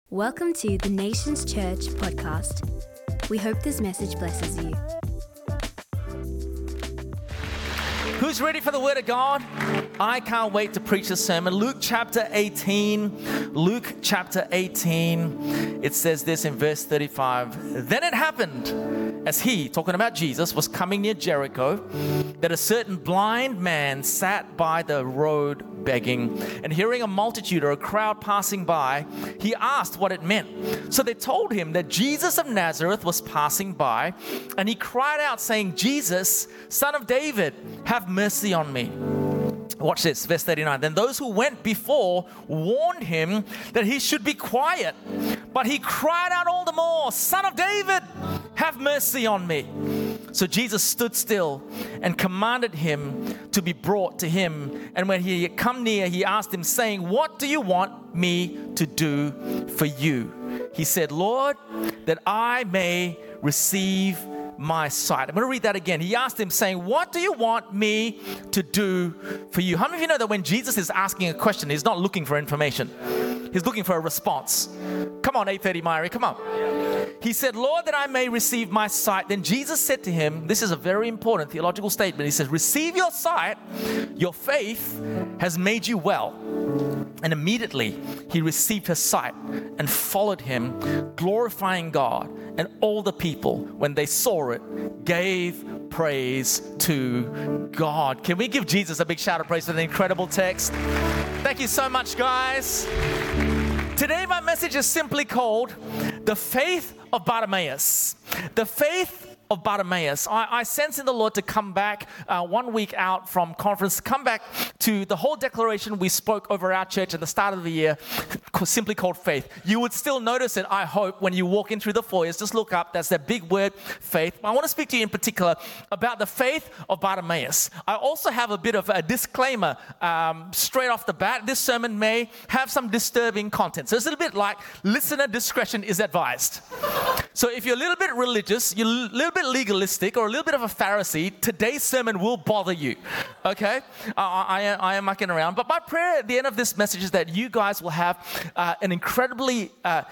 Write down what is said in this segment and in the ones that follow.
Welcome to the Nations Church podcast. We hope this message blesses you. Who's ready for the Word of God? I can't wait to preach this sermon. Luke chapter 18. Luke chapter 18. It says this in verse 35. Then it happened, as he, talking about Jesus, was coming near Jericho, that a certain blind man sat by the road begging, and hearing a multitude or a crowd passing by, he asked what it meant. So they told him that Jesus of Nazareth was passing by, and he cried out saying, Jesus, Son of David, have mercy on me. Watch this, verse 39. Then those who went before warned him that he should be quiet, but he cried out all the more, Son of David, have mercy on me. So Jesus stood still and commanded him to be brought to him. And when he had come near, he asked him, saying, what do you want me to do for you? He said, Lord, that I may receive my sight. I'm going to read that again. He asked him, saying, what do you want me to do for you? How many of you know that when Jesus is asking a question, he's not looking for information? He's looking for a response. Come on, 8:30 Myri, come on. He said, Lord, that I may receive my sight. Then Jesus said to him, this is a very important theological statement. He says, receive your sight. Your faith has made you well. And immediately he received his sight and followed him, glorifying God. And all the people, when they saw it, gave praise to God. Can we give Jesus a big shout of praise for the incredible text? Thank you so much, guys. Today, my message is simply called The Faith of Bartimaeus. The faith of Bartimaeus. I sense in the Lord to come back 1 week out from conference, come back to the whole declaration we spoke over our church at the start of the year, simply called faith. You would still notice it, I hope, when you walk in through the foyers. Just look up, that's that big word, faith. I want to speak to you in particular about the faith of Bartimaeus. I also have a bit of a disclaimer straight off the bat. This sermon may have some disturbing content. So it's a little bit like listener discretion is advised. So if you're a little bit religious, you're a little bit legalistic, or a little bit of a Pharisee, today's sermon will bother you. Okay? I am mucking around. But my prayer at the end of this message is that you guys will have an incredibly,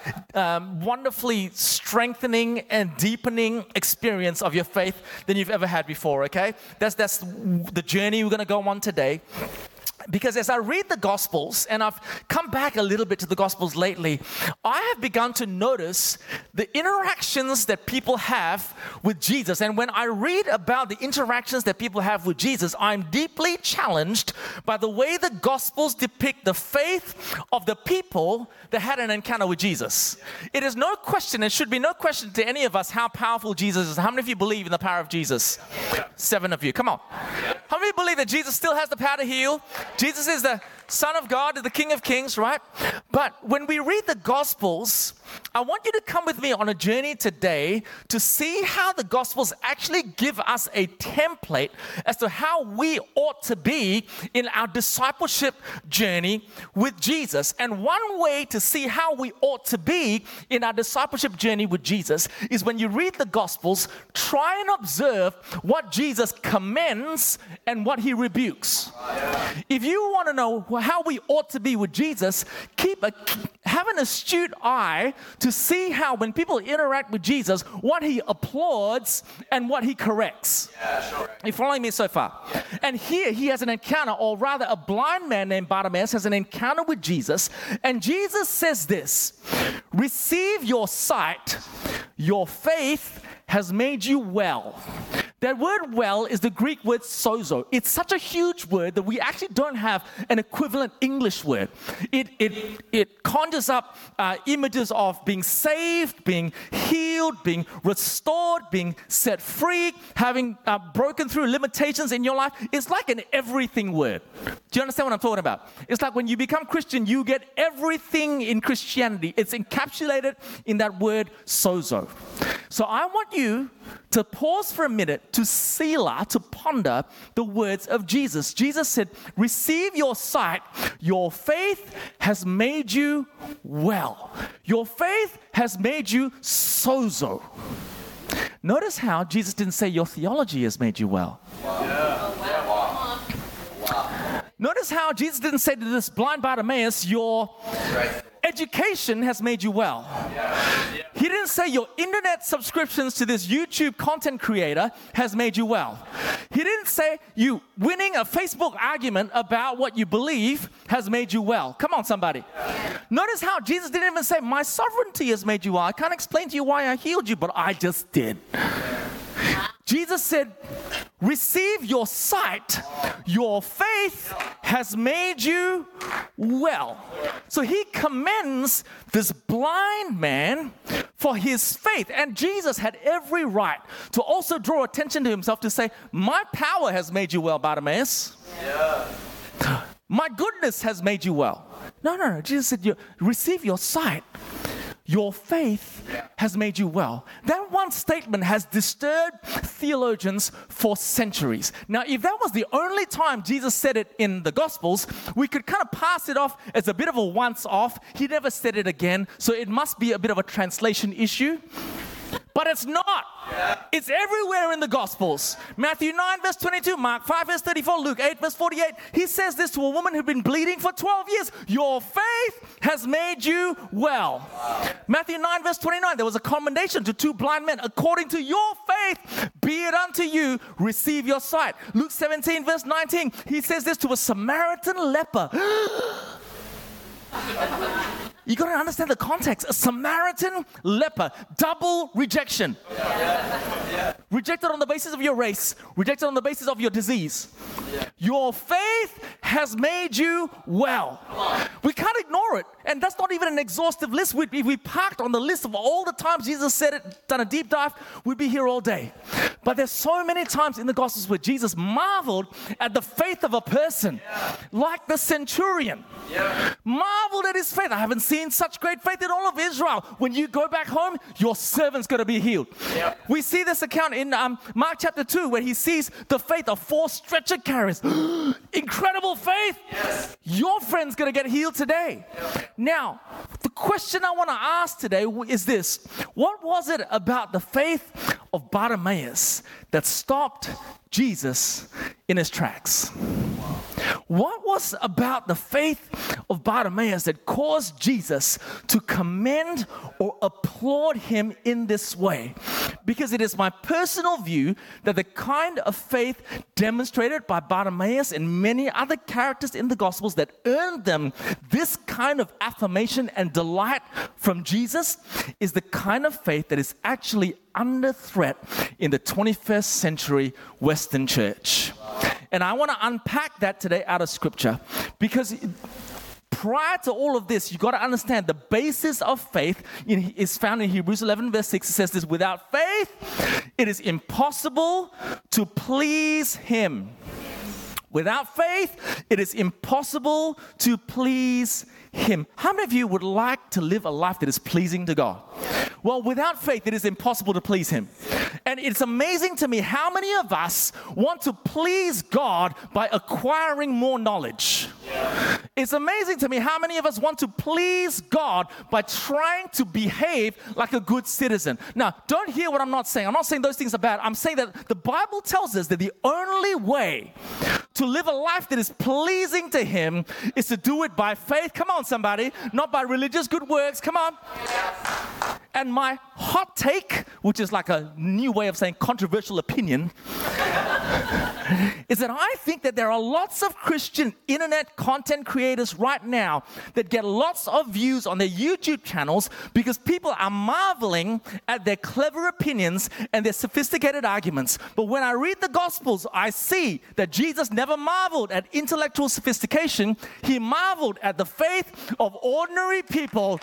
wonderfully strengthening and deepening experience of your faith than you've ever had before. Okay? That's the journey we're going to go on today. Because as I read the Gospels, and I've come back a little bit to the Gospels lately, I have begun to notice the interactions that people have with Jesus. And when I read about the interactions that people have with Jesus, I'm deeply challenged by the way the Gospels depict the faith of the people that had an encounter with Jesus. It is no question, and should be no question to any of us, how powerful Jesus is. How many of you believe in the power of Jesus? 7 of you, come on. How many believe that Jesus still has the power to heal? Jesus is the Son of God, the King of Kings, right? But when we read the Gospels, I want you to come with me on a journey today to see how the Gospels actually give us a template as to how we ought to be in our discipleship journey with Jesus. And one way to see how we ought to be in our discipleship journey with Jesus is when you read the Gospels, try and observe what Jesus commends and what he rebukes. If you want to know how we ought to be with Jesus, have an astute eye to see how when people interact with Jesus, what he applauds and what he corrects. Yeah, sure. Are you following me so far? And here he has an encounter, or rather a blind man named Bartimaeus has an encounter with Jesus, and Jesus says this, receive your sight, your faith has made you well. That word well is the Greek word sozo. It's such a huge word that we actually don't have an equivalent English word. It conjures up images of being saved, being healed, being restored, being set free, having broken through limitations in your life. It's like an everything word. Do you understand what I'm talking about? It's like when you become Christian, you get everything in Christianity. It's encapsulated in that word sozo. So I want you to pause for a minute to selah, to ponder the words of Jesus. Jesus said, receive your sight. Your faith has made you well. Your faith has made you sozo. Notice how Jesus didn't say your theology has made you well. Notice how Jesus didn't say to this blind Bartimaeus, your education has made you well. He didn't say your internet subscriptions to this YouTube content creator has made you well. He didn't say you winning a Facebook argument about what you believe has made you well. Come on, somebody. Notice how Jesus didn't even say, my sovereignty has made you well. I can't explain to you why I healed you, but I just did. Jesus said, receive your sight. Your faith has made you well. So he commends this blind man for his faith. And Jesus had every right to also draw attention to himself to say, my power has made you well, Bartimaeus. My goodness has made you well. No. Jesus said, receive your sight. Your faith has made you well. That one statement has disturbed theologians for centuries. Now, if that was the only time Jesus said it in the Gospels, we could kind of pass it off as a bit of a once-off. He never said it again, so it must be a bit of a translation issue. But it's not. It's everywhere in the Gospels. Matthew 9, verse 22, Mark 5, verse 34, Luke 8, verse 48. He says this to a woman who'd been bleeding for 12 years. Your faith has made you well. Matthew 9, verse 29, there was a commendation to two blind men. According to your faith, be it unto you, receive your sight. Luke 17, verse 19, he says this to a Samaritan leper. You got to understand the context. A Samaritan leper, double rejection. Rejected on the basis of your race, rejected on the basis of your disease. Your faith has made you well. We can't ignore it. And that's not even an exhaustive list. If we parked on the list of all the times Jesus said it, done a deep dive, we'd be here all day. But there's so many times in the Gospels where Jesus marveled at the faith of a person, like the centurion. Marveled at his faith. I haven't seen such great faith in all of Israel. When you go back home, your servant's going to be healed. We see this account in Mark chapter 2 where he sees the faith of 4 stretcher carriers. Incredible faith. Your friend's going to get healed today. Now, the question I want to ask today is this. What was it about the faith of Bartimaeus that stopped Jesus in his tracks? What was about the faith of Bartimaeus that caused Jesus to commend or applaud him in this way? Because it is my personal view that the kind of faith demonstrated by Bartimaeus and many other characters in the Gospels that earned them this kind of affirmation and delight from Jesus is the kind of faith that is actually under threat in the 21st century Western church. And I want to unpack that today out of Scripture, because prior to all of this, you've got to understand the basis of faith is found in Hebrews 11, verse 6. It says this, without faith, it is impossible to please Him. Without faith, it is impossible to please Him. How many of you would like to live a life that is pleasing to God? Well, without faith, it is impossible to please Him. And it's amazing to me how many of us want to please God by acquiring more knowledge. It's amazing to me how many of us want to please God by trying to behave like a good citizen. Now, don't hear what I'm not saying. I'm not saying those things are bad. I'm saying that the Bible tells us that the only way to live a life that is pleasing to Him is to do it by faith. Come on, somebody. Not by religious good works. Come on. And my hot take, which is like a new way of saying controversial opinion, is that I think that there are lots of Christian internet content creators right now that get lots of views on their YouTube channels because people are marveling at their clever opinions and their sophisticated arguments. But when I read the Gospels, I see that Jesus never marveled at intellectual sophistication. He marveled at the faith of ordinary people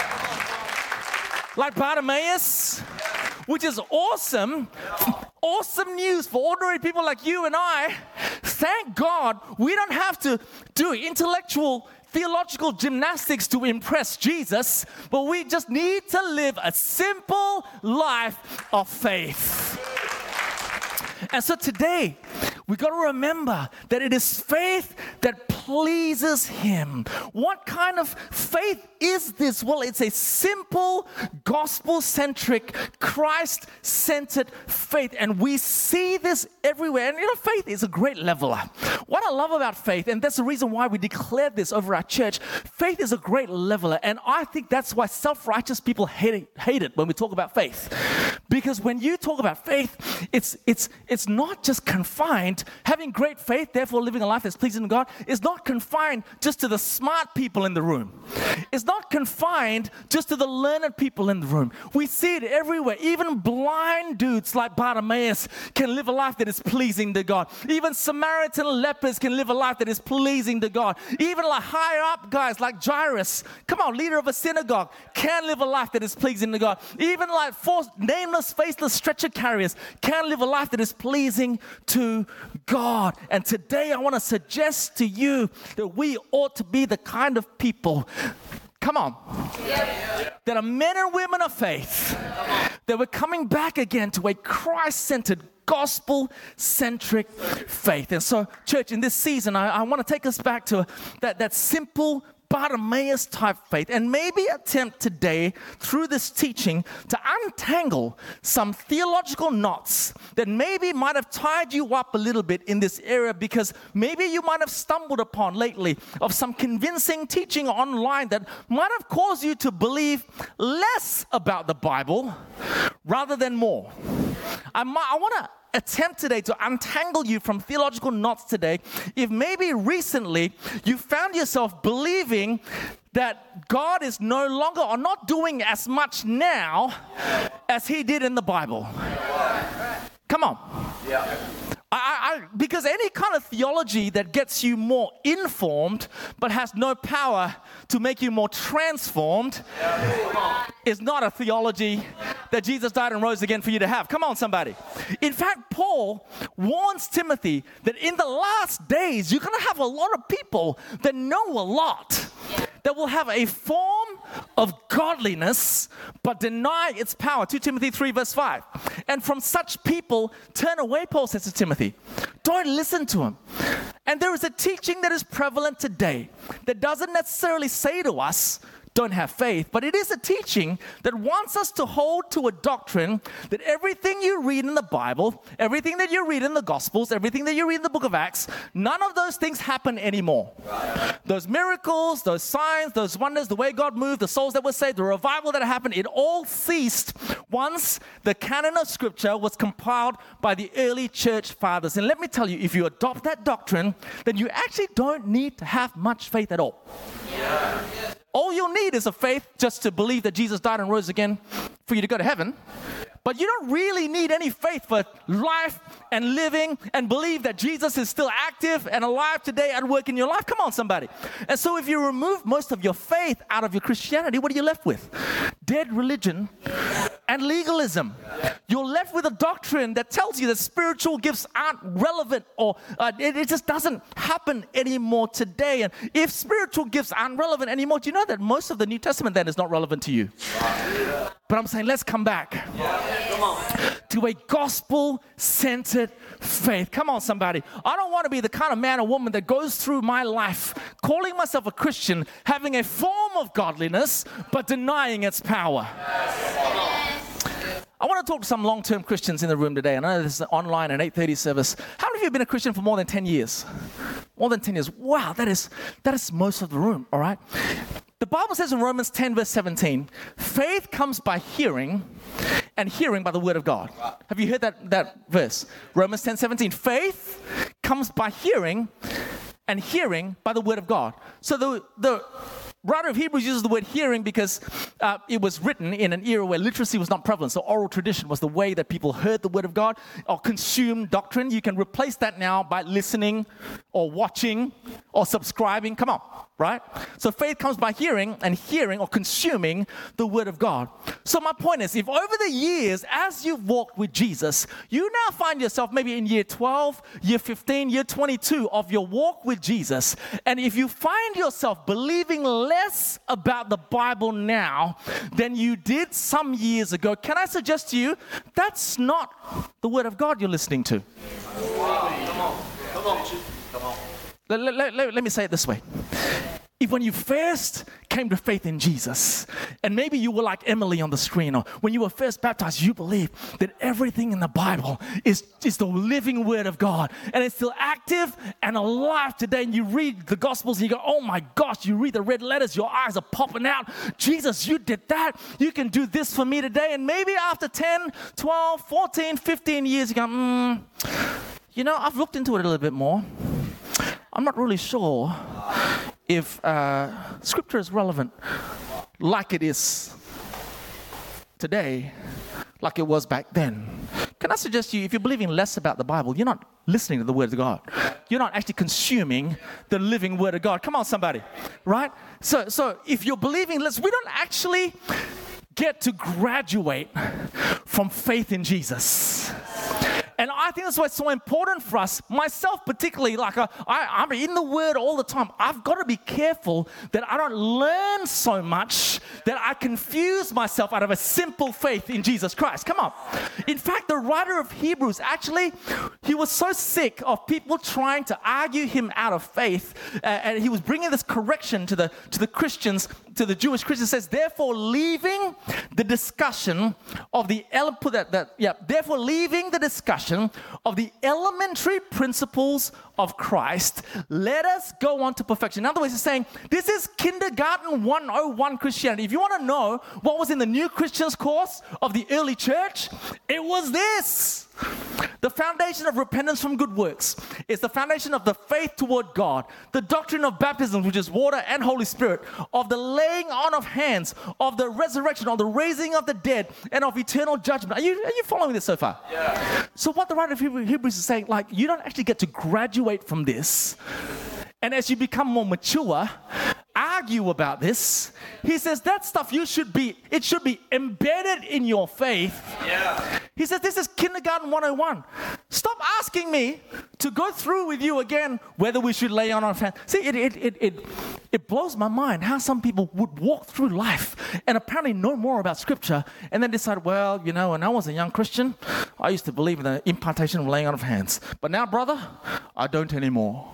like Bartimaeus, which is awesome. Awesome news for ordinary people like you and I. Thank God we don't have to do intellectual, theological gymnastics to impress Jesus, but we just need to live a simple life of faith. And so today, we got to remember that it is faith that pleases Him. What kind of faith is this? Well, it's a simple, gospel-centric, Christ-centered faith. And we see this everywhere. And faith is a great leveler. What I love about faith, and that's the reason why we declared this over our church, faith is a great leveler. And I think that's why self-righteous people hate it when we talk about faith. Because when you talk about faith, it's not just confined. Having great faith, therefore living a life that's pleasing to God, is not confined just to the smart people in the room. It's not confined just to the learned people in the room. We see it everywhere. Even blind dudes like Bartimaeus can live a life that is pleasing to God. Even Samaritan lepers can live a life that is pleasing to God. Even like higher up guys like Jairus, come on, leader of a synagogue, can live a life that is pleasing to God. Even like nameless, faceless stretcher carriers can live a life that is pleasing to God. And today I want to suggest to you that we ought to be the kind of people, come on, that are men and women of faith, that we're coming back again to a Christ-centered, gospel-centric faith. And so, church, in this season, I want to take us back to that simple Bartimaeus type faith, and maybe attempt today through this teaching to untangle some theological knots that maybe might have tied you up a little bit in this area, because maybe you might have stumbled upon lately of some convincing teaching online that might have caused you to believe less about the Bible rather than more. I want to attempt today to untangle you from theological knots today. If maybe recently you found yourself believing that God is no longer or not doing as much now as He did in the Bible. Come on. Because any kind of theology that gets you more informed but has no power to make you more transformed is not a theology that Jesus died and rose again for you to have. Come on, somebody. In fact, Paul warns Timothy that in the last days, you're going to have a lot of people that know a lot, that will have a form of godliness but deny its power. 2 Timothy 3 verse 5. And from such people, turn away, Paul says to Timothy. Don't listen to him. And there is a teaching that is prevalent today that doesn't necessarily say to us, don't have faith, but it is a teaching that wants us to hold to a doctrine that everything you read in the Bible, everything that you read in the Gospels, everything that you read in the book of Acts, none of those things happen anymore. Those miracles, those signs, those wonders, the way God moved, the souls that were saved, the revival that happened, it all ceased once the canon of Scripture was compiled by the early church fathers. And let me tell you, if you adopt that doctrine, then you actually don't need to have much faith at all. All you'll need is a faith just to believe that Jesus died and rose again for you to go to heaven. But you don't really need any faith for life and living and believe that Jesus is still active and alive today at work in your life. Come on, somebody. And so if you remove most of your faith out of your Christianity, what are you left with? Dead religion and legalism. You're left with a doctrine that tells you that spiritual gifts aren't relevant, or it just doesn't happen anymore today. And if spiritual gifts aren't relevant anymore, do you know that most of the New Testament then is not relevant to you? But I'm saying let's come back to a gospel-centered faith. Come on, somebody. I don't want to be the kind of man or woman that goes through my life calling myself a Christian, having a form of godliness, but denying its power. I want to talk to some long-term Christians in the room today. I know this is online at 8:30 service. How many of you have been a Christian for more than 10 years? More than 10 years. Wow, that is most of the room, all right? The Bible says in Romans 10 verse 17, faith comes by hearing, and hearing by the word of God. Have you heard that verse? Romans 10, 17. Faith comes by hearing, and hearing by the word of God. So the writer of Hebrews uses the word hearing because it was written in an era where literacy was not prevalent. So oral tradition was the way that people heard the word of God or consumed doctrine. You can replace that now by listening or watching or subscribing. Come on, right? So faith comes by hearing, and hearing or consuming the word of God. So my point is, if over the years, as you've walked with Jesus, you now find yourself maybe in year 12, year 15, year 22 of your walk with Jesus, and if you find yourself believing less about the Bible now than you did some years ago, can I suggest to you, that's not the word of God you're listening to. Come on. Let me say it this way. If when you first came to faith in Jesus, and maybe you were like Emily on the screen, or when you were first baptized, you believe that everything in the Bible is the living Word of God, and it's still active and alive today, and you read the Gospels and you go, oh my gosh, you read the red letters, your eyes are popping out. Jesus, you did that. You can do this for me today. And maybe after 10, 12, 14, 15 years, you go, I've looked into it a little bit more. I'm not really sure if Scripture is relevant like it is today, like it was back then. Can I suggest to you, if you're believing less about the Bible, you're not listening to the Word of God. You're not actually consuming the living Word of God. Come on, somebody, right? So if you're believing less, we don't actually get to graduate from faith in Jesus. And I think that's why it's so important for us, myself particularly, like I'm in the Word all the time. I've got to be careful that I don't learn so much that I confuse myself out of a simple faith in Jesus Christ. Come on. In fact, the writer of Hebrews, actually, he was so sick of people trying to argue him out of faith, and he was bringing this correction to the Christians, to the Jewish Christians. It says, therefore, leaving the discussion of the elementary principles of Christ, let us go on to perfection. In other words, he's saying, this is kindergarten 101 Christianity. If you want to know what was in the New Christians course of the early church, it was this. The foundation of repentance from good works is the foundation of the faith toward God, the doctrine of baptism, which is water and Holy Spirit, of the laying on of hands, of the resurrection, of the raising of the dead, and of eternal judgment. Are you following this so far? Yeah. So what the writer of Hebrews is saying, like, you don't actually get to graduate from this. And as you become more mature, argue about this. He says that stuff it should be embedded in your faith. Yeah. He says this is kindergarten 101. Stop asking me to go through with you again whether we should lay on our hands. See, it blows my mind how some people would walk through life and apparently know more about Scripture and then decide, well, when I was a young Christian, I used to believe in the impartation of laying on of hands. But now, brother, I don't anymore.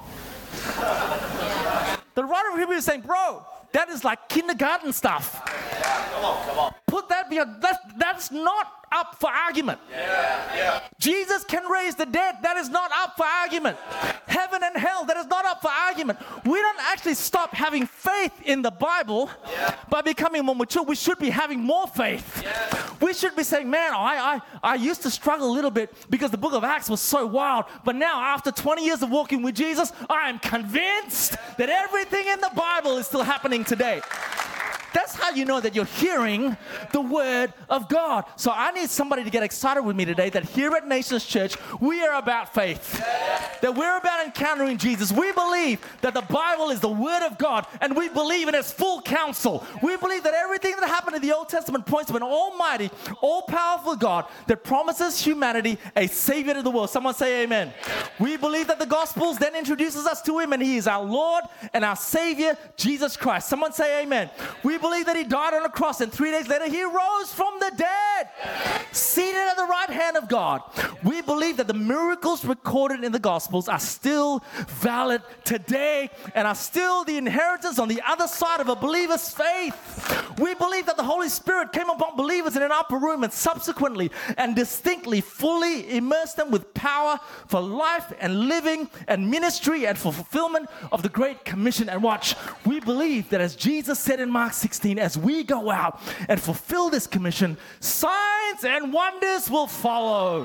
The writer of Hebrews is saying, bro, that is like kindergarten stuff. Yeah, come on. Put that beyond. That's not up for argument. Yeah. Jesus can raise the dead. That is not up for argument. Heaven and hell, that is not up for argument. We don't actually stop having faith in the Bible by becoming more mature. We should be having more faith. Yeah. We should be saying, man, I used to struggle a little bit because the book of Acts was so wild. But now, after 20 years of walking with Jesus, I am convinced that everything in the Bible is still happening today. That's how you know that you're hearing the Word of God. So I need somebody to get excited with me today that here at Nations Church, we are about faith. That we're about encountering Jesus. We believe that the Bible is the Word of God, and we believe in its full counsel. We believe that everything that happened in the Old Testament points to an almighty, all-powerful God that promises humanity a Savior to the world. Someone say amen. We believe that the Gospels then introduces us to Him, and He is our Lord and our Savior, Jesus Christ. Someone say amen. We believe that He died on a cross, and 3 days later He rose from the dead, seated at the right hand of God. We believe that the miracles recorded in the Gospels are still valid today and are still the inheritance on the other side of a believer's faith. We believe that the Holy Spirit came upon believers in an upper room and subsequently and distinctly fully immersed them with power for life and living and ministry and for fulfillment of the Great Commission. And watch, we believe that as Jesus said in Mark 16, as we go out and fulfill this commission, signs and wonders will follow.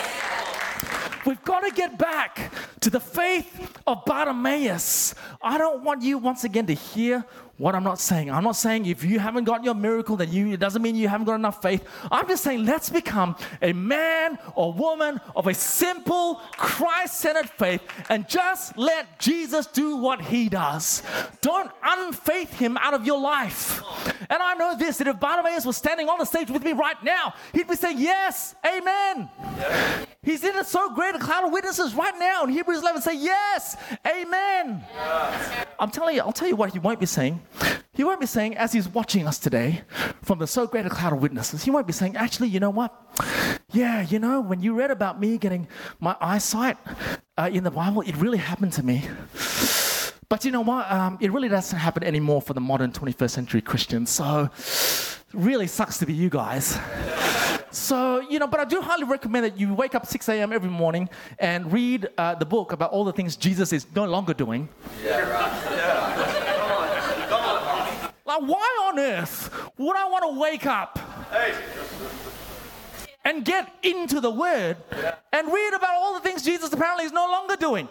We've got to get back to the faith of Bartimaeus. I don't want you once again to hear what I'm not saying. I'm not saying if you haven't got your miracle, then it doesn't mean you haven't got enough faith. I'm just saying let's become a man or woman of a simple, Christ-centered faith and just let Jesus do what He does. Don't unfaith Him out of your life. And I know this, that if Bartimaeus was standing on the stage with me right now, he'd be saying, yes, amen. Yeah. He's in so great a cloud of witnesses right now in Hebrews 11 say, yes, amen. Yeah. I'll tell you what he won't be saying. He won't be saying, as he's watching us today from the so great a cloud of witnesses, he won't be saying, actually, you know what? Yeah, when you read about me getting my eyesight in the Bible, it really happened to me. But you know what? It really doesn't happen anymore for the modern 21st century Christians. So it really sucks to be you guys. So, but I do highly recommend that you wake up 6 a.m. every morning and read the book about all the things Jesus is no longer doing. Yeah, right. Yeah. Come on. Like, why on earth would I want to wake up and get into the Word and read about all the things Jesus apparently is no longer doing?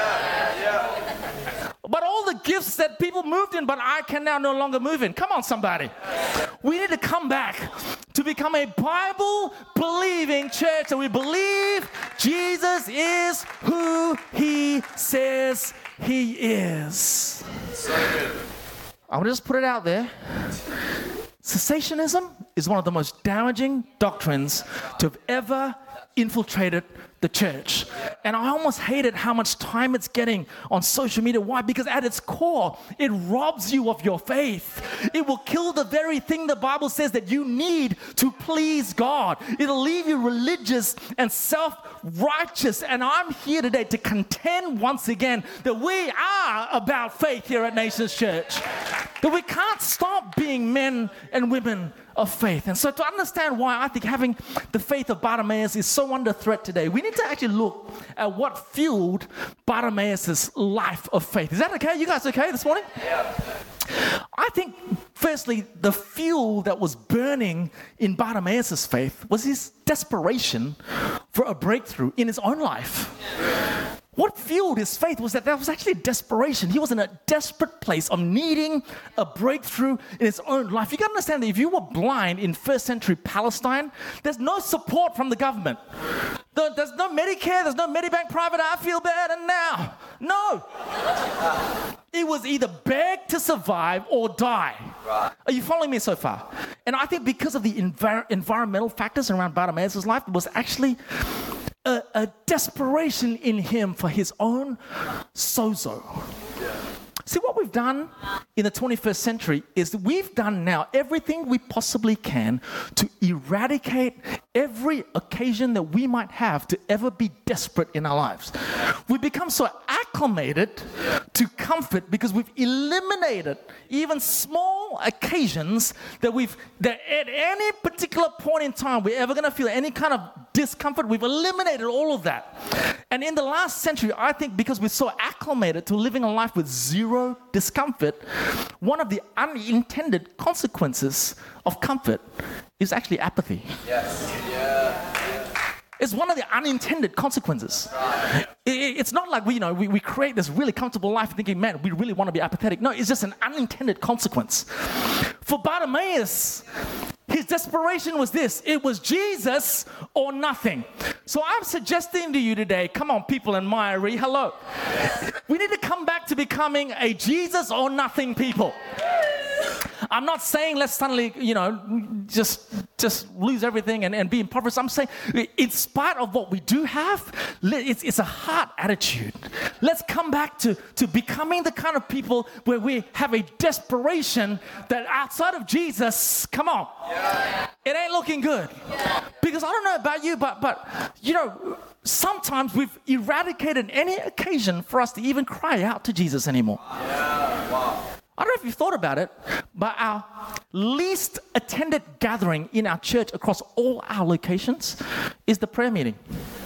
But all the gifts that people moved in, but I can now no longer move in. Come on, somebody. We need to come back to become a Bible-believing church, and we believe Jesus is who He says He is. So good. I want to just put it out there. Cessationism is one of the most damaging doctrines to have ever infiltrated the church. And I almost hated how much time it's getting on social media. Why? Because at its core, it robs you of your faith. It will kill the very thing the Bible says that you need to please God. It'll leave you religious and self-righteous. And I'm here today to contend once again that we are about faith here at Nations Church. That we can't stop being men and women of faith. And so to understand why I think having the faith of Bartimaeus is so under threat today, we need to actually look at what fueled Bartimaeus' life of faith. Is that okay? You guys okay this morning? Yeah. I think, firstly, the fuel that was burning in Bartimaeus' faith was his desperation for a breakthrough in his own life. What fueled his faith was that there was actually desperation. He was in a desperate place of needing a breakthrough in his own life. You got to understand that if you were blind in first century Palestine, there's no support from the government. There's no Medicare, there's no Medibank private, I feel bad, and now. No. It was either beg to survive or die. Right. Are you following me so far? And I think because of the environmental factors around Bartimaeus' life, it was actually a desperation in him for his own sozo. Yeah. See, what we've done in the 21st century is that we've done now everything we possibly can to eradicate every occasion that we might have to ever be desperate in our lives. We've become so acclimated to comfort because we've eliminated even small occasions that at any particular point in time we're ever going to feel any kind of discomfort. We've eliminated all of that. And in the last century, I think because we're so acclimated to living a life with zero discomfort, one of the unintended consequences of comfort is actually apathy. Yes. Yeah. It's one of the unintended consequences. Right. It's not like we create this really comfortable life thinking, man, we really want to be apathetic. No, it's just an unintended consequence. For Bartimaeus, his desperation was this. It was Jesus or nothing. So I'm suggesting to you today, come on, people in Myrie, hello. We need to come back to becoming a Jesus or nothing people. I'm not saying let's suddenly, just lose everything and be impoverished. I'm saying in spite of what we do have, it's a heart attitude. Let's come back to becoming the kind of people where we have a desperation that outside of Jesus, come on, it ain't looking good. Because I don't know about you, but sometimes we've eradicated any occasion for us to even cry out to Jesus anymore. Yeah, wow. I don't know if you've thought about it, but our least attended gathering in our church across all our locations is the prayer meeting.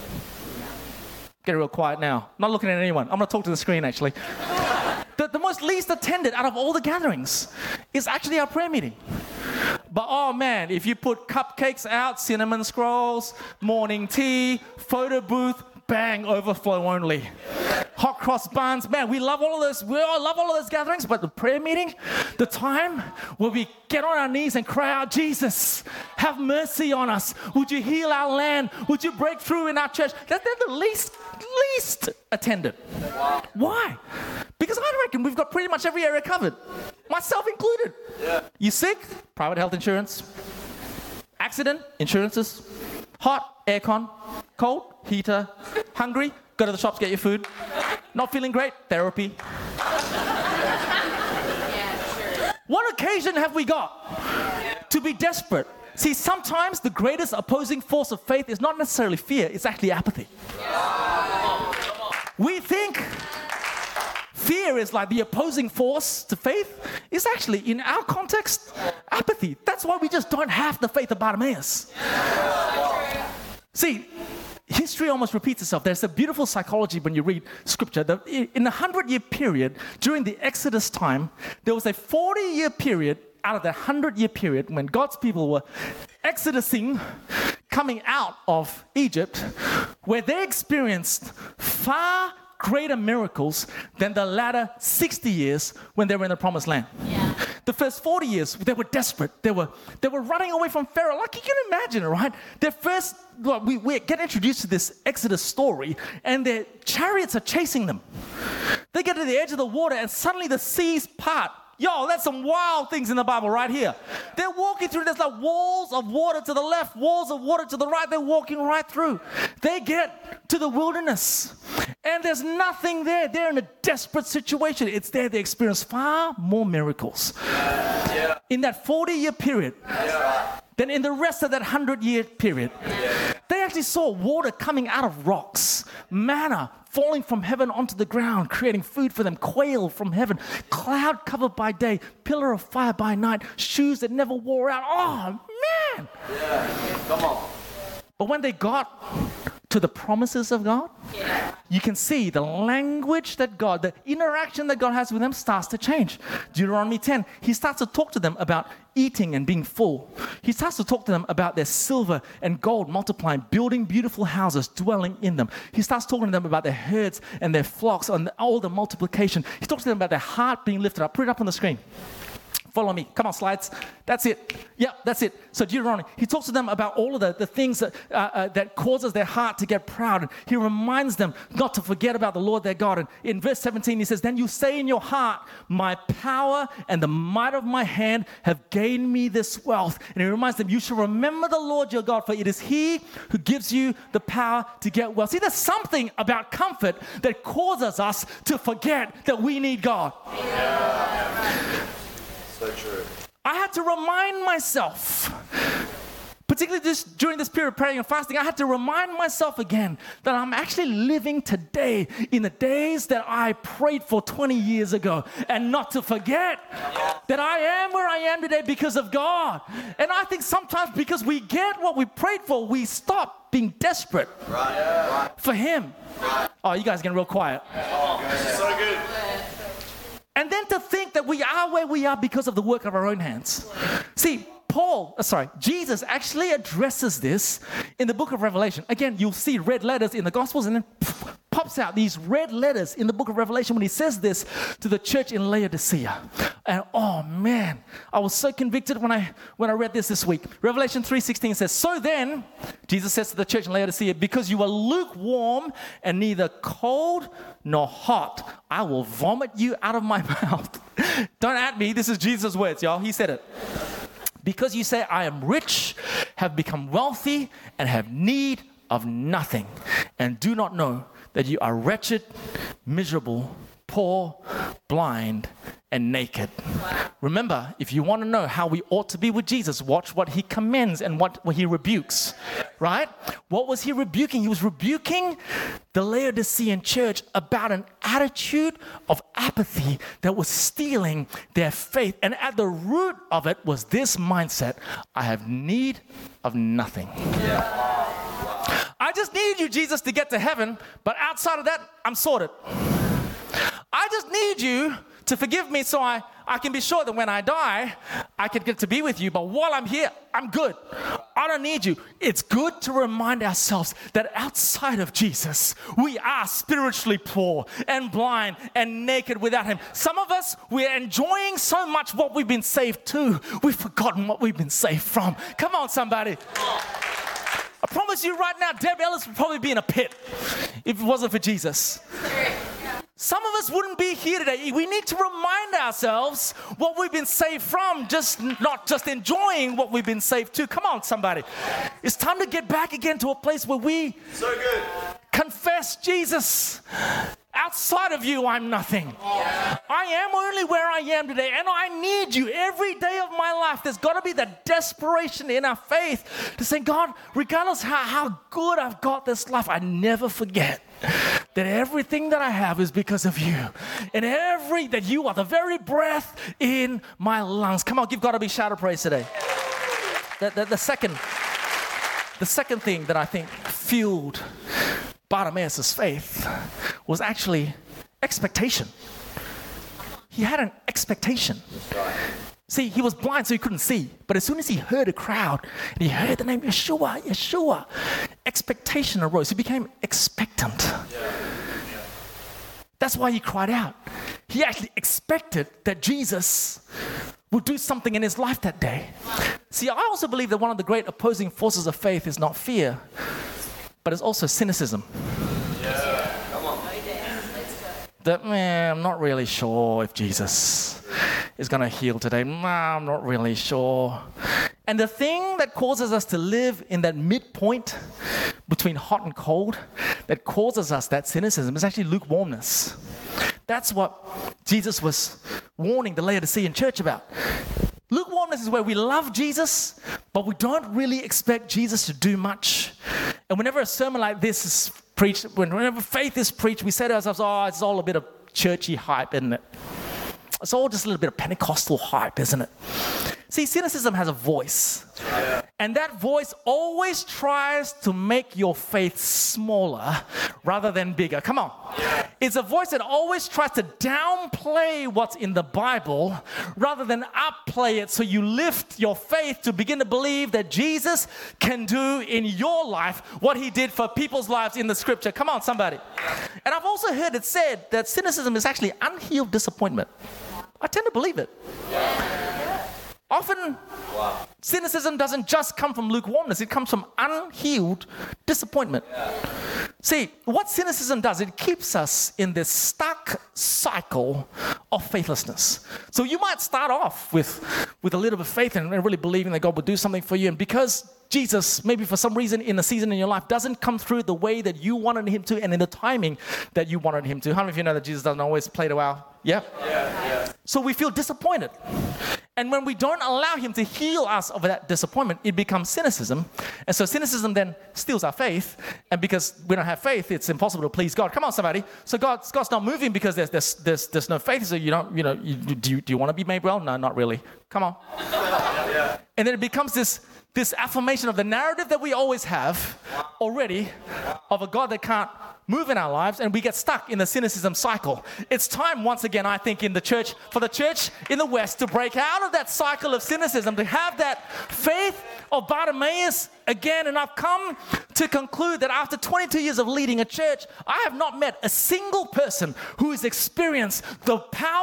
Get real quiet now. Not looking at anyone. I'm going to talk to the screen, actually. The most least attended out of all the gatherings is actually our prayer meeting. But oh man, if you put cupcakes out, cinnamon scrolls, morning tea, photo booth, bang, overflow only. Hot cross buns, man, we love all of this. We all love all of those gatherings, but the prayer meeting, the time where we get on our knees and cry out, Jesus, have mercy on us. Would you heal our land? Would you break through in our church? They're the least attended. Wow. Why? Because I reckon we've got pretty much every area covered, myself included. Yeah. You sick? Private health insurance. Accident? Insurances. Hot? Aircon. Cold? Heater. Hungry? Go to the shops, get your food. Not feeling great? Therapy. What occasion have we got to be desperate? See, sometimes the greatest opposing force of faith is not necessarily fear, it's actually apathy. We think fear is like the opposing force to faith, is actually, in our context, apathy. That's why we just don't have the faith of Bartimaeus. See, history almost repeats itself. There's a beautiful psychology when you read scripture. In the 100-year period, during the Exodus time, there was a 40-year period out of that 100-year period when God's people were exodusing, coming out of Egypt, where they experienced far greater miracles than the latter 60 years when they were in the promised land. Yeah. The first 40 years, they were desperate. They were running away from Pharaoh. Like you can imagine, right? We get introduced to this Exodus story, and their chariots are chasing them. They get to the edge of the water, and suddenly the seas part. Yo, that's some wild things in the Bible right here. They're walking through, there's like walls of water to the left, walls of water to the right. They're walking right through. They get to the wilderness, and there's nothing there. They're in a desperate situation. It's there they experience far more miracles in that 40-year period than in the rest of that 100-year period. They actually saw water coming out of rocks, manna falling from heaven onto the ground, creating food for them, quail from heaven, cloud covered by day, pillar of fire by night, shoes that never wore out. Oh, man. Yeah, come on. But when they got to the promises of God, you can see the language that God, the interaction that God has with them starts to change. Deuteronomy 10, he starts to talk to them about eating and being full. He starts to talk to them about their silver and gold multiplying, building beautiful houses, dwelling in them. He starts talking to them about their herds and their flocks and all the multiplication. He talks to them about their heart being lifted up. Put it up on the screen. Follow me. Come on, slides. That's it. Yeah, that's it. So Deuteronomy, he talks to them about all of the things that causes their heart to get proud. And he reminds them not to forget about the Lord their God. And in verse 17, he says, then you say in your heart, my power and the might of my hand have gained me this wealth. And he reminds them, you shall remember the Lord your God, for it is he who gives you the power to get wealth. See, there's something about comfort that causes us to forget that we need God. Yeah. So true. I had to remind myself, particularly during this period of praying and fasting, I had to remind myself again that I'm actually living today in the days that I prayed for 20 years ago, and not to forget that I am where I am today because of God. And I think sometimes because we get what we prayed for, we stop being desperate for Him. Oh, you guys are getting real quiet. So good. And then to think that we are where we are because of the work of our own hands. See, Jesus actually addresses this in the book of Revelation. Again, you'll see red letters in the Gospels, and then pops out these red letters in the book of Revelation when he says this to the church in Laodicea. And oh man, I was so convicted when I read this week. Revelation 3:16 says, so then, Jesus says to the church in Laodicea, because you are lukewarm and neither cold nor hot, I will vomit you out of my mouth. Don't at me, this is Jesus' words, y'all. He said it. Because you say, I am rich, have become wealthy, and have need of nothing, and do not know that you are wretched, miserable, poor, blind, and naked. Remember, if you want to know how we ought to be with Jesus, watch what he commends and what he rebukes, right? What was he rebuking? He was rebuking the Laodicean church about an attitude of apathy that was stealing their faith. And at the root of it was this mindset: I have need of nothing. I just need you, Jesus, to get to heaven, but outside of that, I'm sorted. I just need you to forgive me so I can be sure that when I die, I can get to be with you. But while I'm here, I'm good. I don't need you. It's good to remind ourselves that outside of Jesus, we are spiritually poor and blind and naked without him. Some of us, we're enjoying so much what we've been saved to, we've forgotten what we've been saved from. Come on, somebody. I promise you right now, Deb Ellis would probably be in a pit if it wasn't for Jesus. Some of us wouldn't be here today. We need to remind ourselves what we've been saved from, not just enjoying what we've been saved to. Come on, somebody. It's time to get back again to a place where we confess Jesus. Outside of you, I'm nothing. I am only where I am today, and I need you every day of my life. There's got to be that desperation in our faith to say, God, regardless how good I've got this life, I never forget that everything that I have is because of you. And that you are the very breath in my lungs. Come on, give God a big shout of praise today. The second thing that I think fueled Bartimaeus' faith was actually expectation. He had an expectation. See, he was blind, so he couldn't see. But as soon as he heard a crowd, and he heard the name Yeshua, expectation arose. He became expectant. That's why he cried out. He actually expected that Jesus would do something in his life that day. See, I also believe that one of the great opposing forces of faith is not fear, but it's also cynicism. That, I'm not really sure if Jesus is going to heal today. I'm not really sure. And the thing that causes us to live in that midpoint between hot and cold, that causes us that cynicism, is actually lukewarmness. That's what Jesus was warning the Laodicean church about. Lukewarmness is where we love Jesus, but we don't really expect Jesus to do much. And whenever a sermon like this is preached, whenever faith is preached, we say to ourselves, it's all a bit of churchy hype, isn't it? It's all just a little bit of Pentecostal hype, isn't it? See, cynicism has a voice. And that voice always tries to make your faith smaller rather than bigger. Come on. It's a voice that always tries to downplay what's in the Bible rather than upplay it, so you lift your faith to begin to believe that Jesus can do in your life what he did for people's lives in the scripture. Come on, somebody. And I've also heard it said that cynicism is actually unhealed disappointment. I tend to believe it. Often, cynicism doesn't just come from lukewarmness. It comes from unhealed disappointment. See, what cynicism does, it keeps us in this stuck cycle of faithlessness. So you might start off with a little bit of faith and really believing that God will do something for you. And because Jesus, maybe for some reason in a season in your life, doesn't come through the way that you wanted him to and in the timing that you wanted him to. How many of you know that Jesus doesn't always play to our... Yeah? So we feel disappointed. And when we don't allow him to heal us of that disappointment, it becomes cynicism. And so cynicism then steals our faith. And because we don't have faith, it's impossible to please God. Come on, somebody. So God's not moving because there's no faith. So do you want to be made well? No, not really. Come on. And then it becomes this affirmation of the narrative that we always have already of a God that can't move in our lives, and we get stuck in the cynicism cycle. It's time once again, I think, for the church in the West to break out of that cycle of cynicism, to have that faith of Bartimaeus again. And I've come to conclude that after 22 years of leading a church, I have not met a single person who has experienced the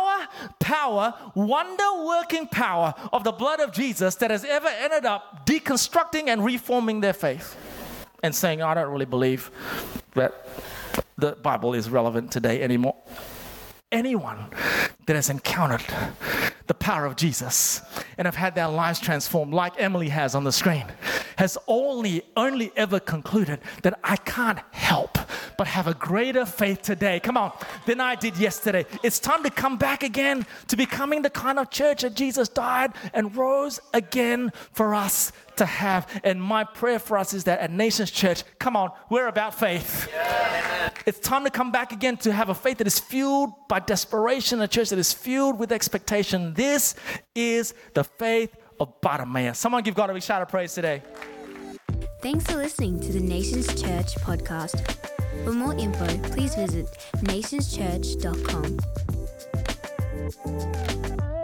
wonder-working power of the blood of Jesus that has ever ended up deconstructing and reforming their faith and saying, I don't really believe that the Bible is relevant today anymore. Anyone that has encountered the power of Jesus and have had their lives transformed, like Emily has on the screen, has only ever concluded that I can't help but have a greater faith today, come on, than I did yesterday. It's time to come back again to becoming the kind of church that Jesus died and rose again for us to have. And my prayer for us is that at Nations Church, come on, we're about faith. Yeah. It's time to come back again to have a faith that is fueled by desperation, a church that is fueled with expectation. This is the faith of Bartimaeus. Someone give God a big shout of praise today. Thanks for listening to the Nations Church podcast. For more info, please visit nationschurch.com.